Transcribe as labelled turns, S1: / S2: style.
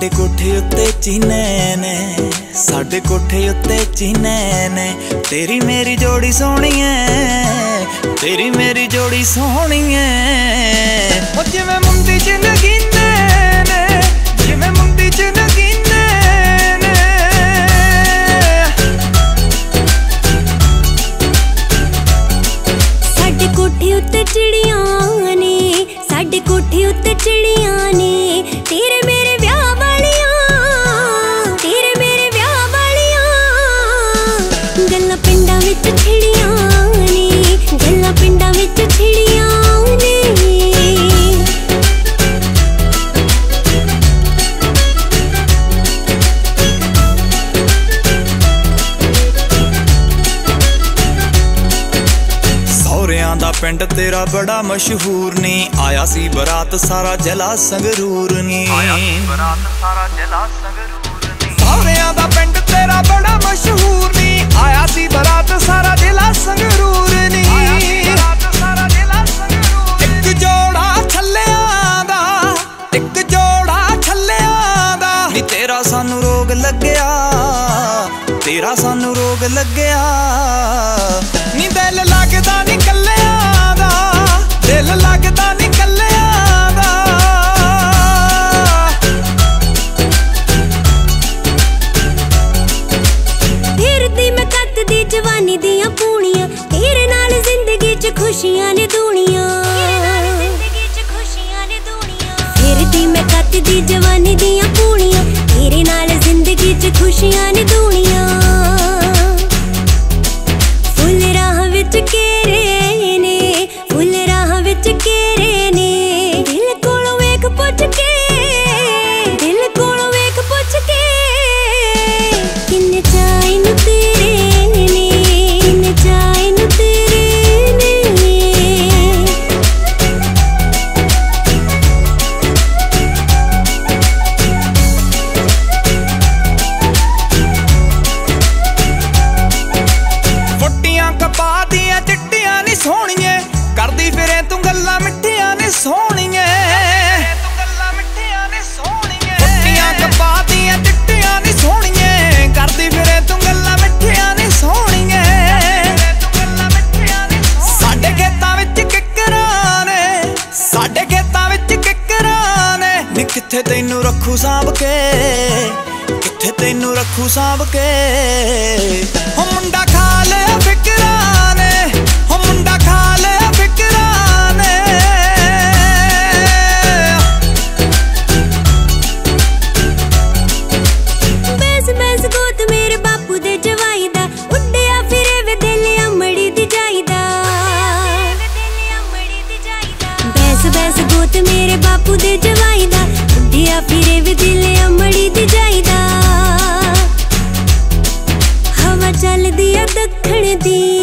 S1: साडे कोठे उत्ते चीने ने, साडे कोठे उत्ते चीने ने। तेरी मेरी जोड़ी सोहनी है, तेरी मेरी जोड़ी सोहनी है। ओ जिवें मुंदी च नगीने ने, जिवें मुंदी च नगीने ने।
S2: साडे कोठे उत्ते चिड़ियां ने, साडे कोठे उत्ते चिड़ियां ने। तेरे मेरे ब्याह वालियां, तेरे मेरे ब्याह वालियां। गल्लां पिंडां विच छिड़ियां ने, गल्लां पिंडां विच छिड़ियां ने।
S1: सौरियां दा पिंड तेरा बड़ा मशहूर नी, आया सी बरात सारा जिला संगरूर नी। सौरियां दा पिंड तेरा बड़ा मशहूर नी, आया सी बरात सारा जिला संगरूर नी। इक जोड़ा छल्लियां दा, इक जोड़ा छल्लियां दा। नी तेरा सानू रोग लग्या, तेरा सानू रोग लग्या। नी दिल लगदा नी कल्लियां दा, दिल लगदा नी कल्लियां दा।
S2: फिरदी मैं कतदी जवानी दियां पूनियां, तेरे नाल जिंदगी च खुशियां ने दुनिया। फिरदी मैं कतदी जवानी दियां पूनियां, तेरे नाल जिंदगी च खुशियां ने दुनिया। फुल राह विच केरे ने, फुल राह विच केरे ने। दिल कोलों वेख पुछ के, दिल कोलों वेख पुछ के। किन्ने चाहे नू तेरे ने, किन्ने चाहे नू तेरे ने।
S1: फुट्टियां कपा दियां चिट्टियां नी सोहणिए, करदी फिरे तू गल्लां मिठियां नी सोहणिए। फुट्टियां कपा दियां चिट्टियां नी सोहणिए, करदी फिरे तू गल्लां मिठियां नी सोहणिए। साडे खेतां विच किकरां ने, साडे खेतां विच किकरां ने। नी कित्थे तैनू रखू सांभ के, कित्थे तैनू रखू सांभ के। हो मुंडा खा लिया फिकरां ने, हो मुंडा खा लिया फिकरां ने।
S2: बैस बैस गोत मेरे बापू दे जवाई दा, उड्डिया फिरे वे दिल अमड़ी दी जाईदा। बैस बैस गोत मेरे बापू दे जवाई दा, उड्डिया फिरे वे दिल अमड़ी दी जाईदा। हवा चलदी आ दखण दी,